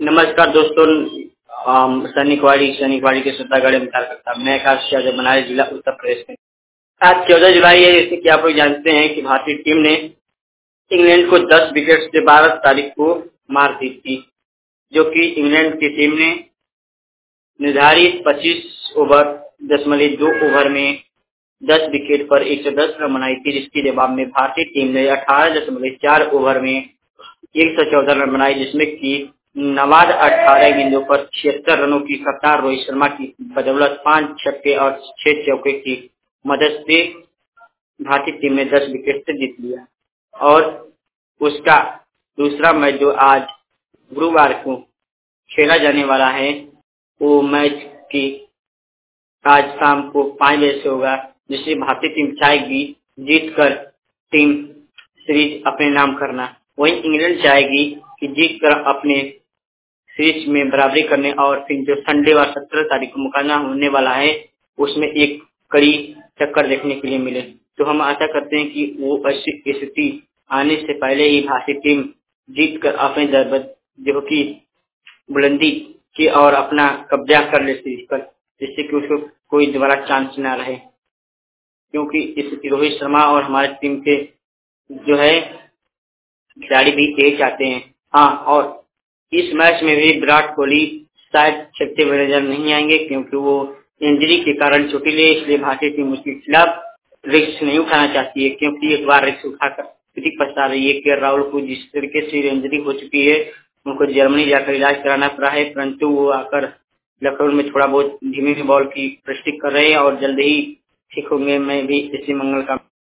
नमस्कार दोस्तों। सैनिकवाड़ी के श्रोतागण में करता मैं खास बनारस जिला उत्तर प्रदेश में। आज 14 जुलाई है, जैसे कि आप लोग जानते हैं कि भारतीय टीम ने इंग्लैंड को 10 विकेट से 12 तारीख को मार दी थी, जो कि इंग्लैंड की टीम ने निर्धारित 25 ओवर 2 ओवर में 10 विकेट पर 110 रन बनाई थी, जिसके जवाब में भारतीय टीम ने 18.4 ओवर में 114 रन बनाए, जिसमें कि नवाद 18 गेंदों पर 76 रनों की कप्तान रोहित शर्मा की बदौलत 5 छक्के और 6 चौके की मदद से भारतीय टीम ने 10 विकेट से जीत लिया। और उसका दूसरा मैच जो आज गुरुवार को खेला जाने वाला है, वो मैच की आज शाम को 5 बजे से होगा, जिसे भारतीय टीम चाहेगी जीतकर टीम सीरीज अपने नाम करना। वहीं इंग्लैंड चाहेगी कि जीतकर अपने सीरीज में बराबरी करने और फिर जो संडे व 17 तारीख को मुकाबला होने वाला है, उसमें एक कड़ी टक्कर देखने के लिए मिले। तो हम आशा करते हैं कि वो ऐसी स्थिति आने से पहले ही भारतीय टीम जीतकर अपने जो कि बुलंदी की और अपना कब्जा कर ले सीरीज पर, जिससे कि उसको कोई दोबारा चांस न रहे, क्योंकि इस रोहित शर्मा और हमारी टीम के जो है खिलाड़ी भी तेज आते हैं। हाँ, और इस मैच में भी विराट कोहली शायद खेलते हुए नजर नहीं आएंगे, क्योंकि वो इंजरी के कारण चोटिल है। इसलिए भारतीय टीम उसके खिलाफ रिस्क नहीं उठाना चाहती है, क्योंकि एक बार रिस्क उठाकर खुद पछता रही है कि राहुल को जिस तरीके से इंजरी हो चुकी है, उनको जर्मनी जाकर इलाज कराना पड़ा है, परंतु वो आकर लखनऊ में थोड़ा बहुत धीमी बॉल की प्रैक्टिस कर रहे हैं और जल्द ही ठीक होंगे। मैं भी इसी मंगल का